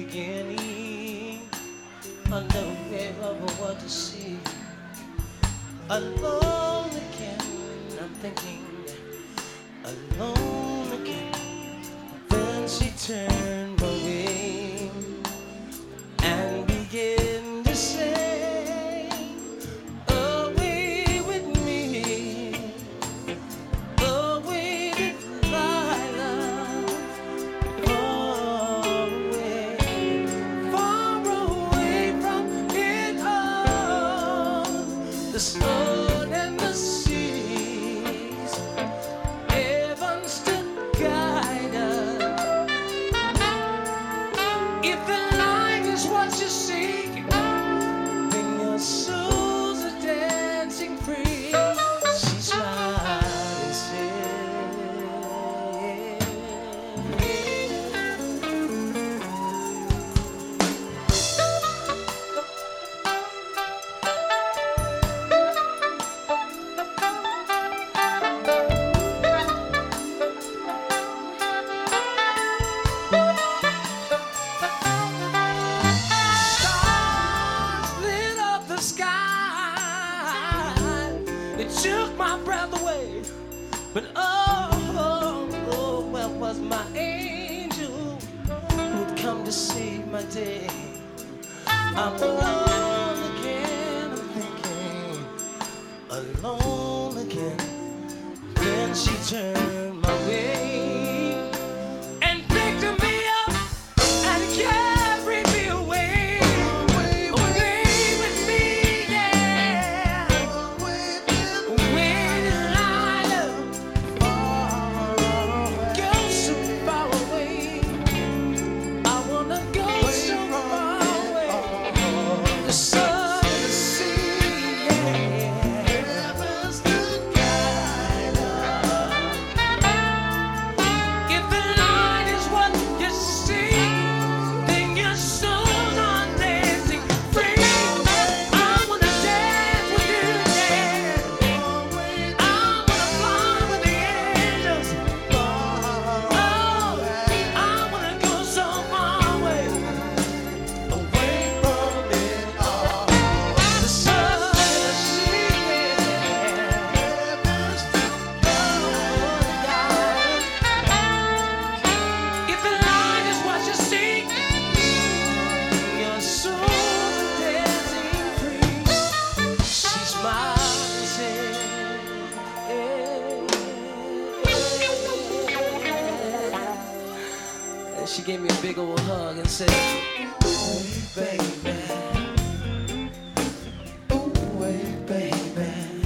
beginning. Unaware of what to see. Alone again, I'm thinking. Alone again. Then she turned my way and began to say, away with me, away with my love, far away from it all. The sun and the seas, heavens to guide us. If the light is what you seek, then your souls are dancing free. She smiled and stars lit up the sky. It took my breath away, but oh, where was my angel who'd come to save my day? I'm alone again, I'm thinking, alone again. Then she turned my way and picked me up and carried me away. Away with me, yeah. Away to Lila. Go so far away. I wanna go so far away. The sun, the sea, yeah. Heavens to guide us. If the light is what you see, then your soul's on dancing free. I wanna dance with you, yeah. I wanna fly with the angels. Oh, I wanna go so far away, away from it all. The sun, the sea, heavens to guide. If the light is what you seek, your soul's dancing free. She smiled and said, and she gave me a big old hug and said, ooh, baby, ooh, baby,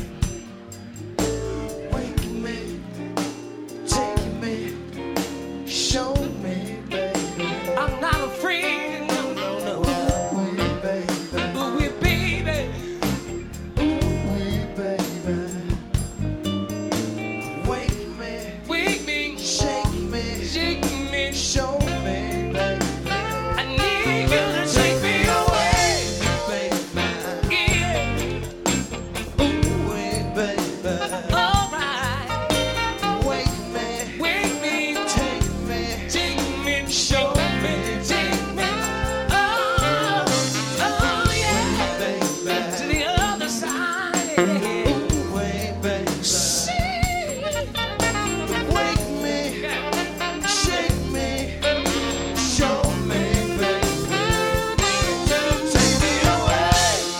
wake me, take me, show me, baby. I'm not afraid, no, no, no. Ooh, baby, ooh, baby, ooh, baby, wake me, shake me, show me, baby. I need you to take me away, baby. Yeah. Ooh, baby. All right. Wake me, take me, show me, take me. Oh, yeah, baby. To the other side. Ooh, baby. Wake me, shake me, show me, baby. Take me away.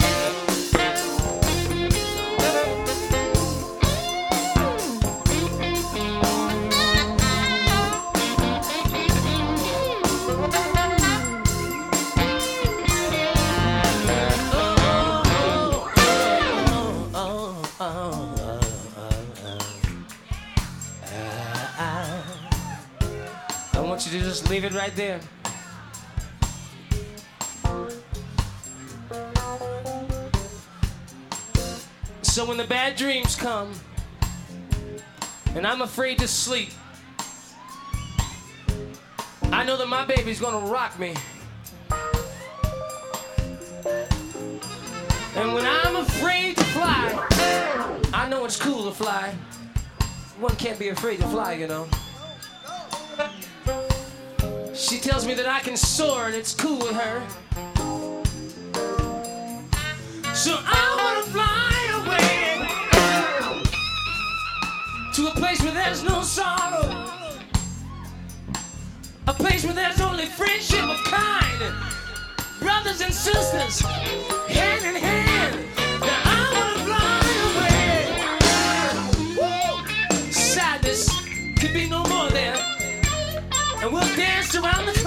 I want you to just leave it right there. So when the bad dreams come and I'm afraid to sleep, I know that my baby's gonna rock me. And when I'm afraid to fly, I know it's cool to fly. One can't be afraid to fly, you know. She tells me that I can soar and it's cool with her. So I wanna fly away to a place where there's no sorrow, a place where there's only friendship of kind, brothers and sisters, hand in hand. Now I wanna fly away. Woo! Sadness could be no more there, and we'll dance around the